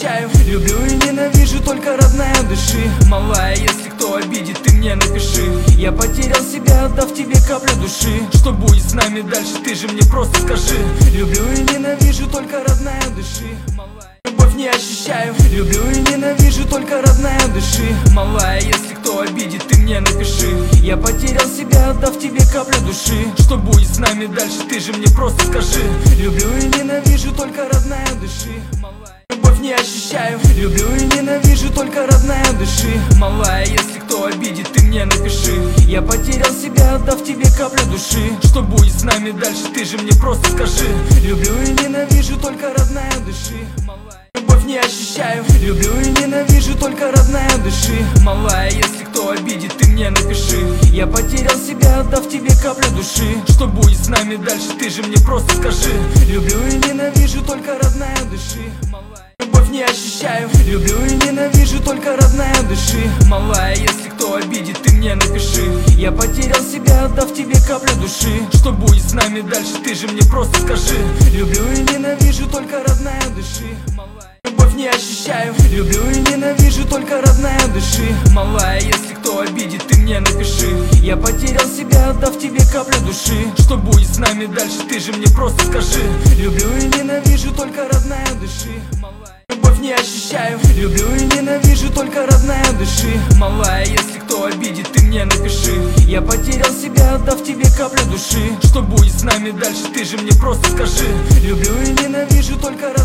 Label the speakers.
Speaker 1: ощущаю. Люблю и ненавижу только родная души. Малая, если кто обидит, ты мне напиши. Я потерял себя, отдав тебе каплю души. Что будет с нами дальше, ты же мне просто скажи. Люблю и ненавижу только родная души. Любовь не ощущаю. Люблю и ненавижу только родная души. Малая, если кто обидит, ты мне напиши. Я потерял себя, отдав тебе каплю души. Что будет с нами дальше, ты же мне просто скажи. Люблю и ненавижу только родная души. Любовь не ощущаю. Люблю и ненавижу только родная души. Малая, если кто обидит, ты мне напиши. Я потерял себя, отдав тебе каплю души. Что будет с нами дальше, ты же мне просто скажи. Люблю и ненавижу только родная души. Любовь не ощущаю. Люблю и ненавижу только родная души. Малая, если кто обидит, ты мне напиши. Я потерял себя, отдав тебе каплю души. Что будет с нами дальше, ты же мне просто скажи. Люблю и ненавижу только родная души. Любовь не ощущаю. Люблю и ненавижу только родная души. Малая, если кто обидит, ты мне напиши. Я потерял себя, отдав тебе каплю души. Что будет с нами дальше, ты же мне просто скажи. Люблю и ненавижу только родная души. Любовь не ощущаю. Люблю и ненавижу только родная души. Малая, если кто обидит, ты мне напиши. Я потерял себя, отдав тебе каплю души. Что будет с нами дальше, ты же мне просто скажи. Люблю и ненавижу только родная души. Любовь не ощущаю. Люблю и ненавижу только родная души. Малая, если кто обидит, ты мне напиши. Я потерял себя, отдав тебе каплю души. Что будет с нами дальше, ты же мне просто скажи. Люблю и ненавижу только родная души.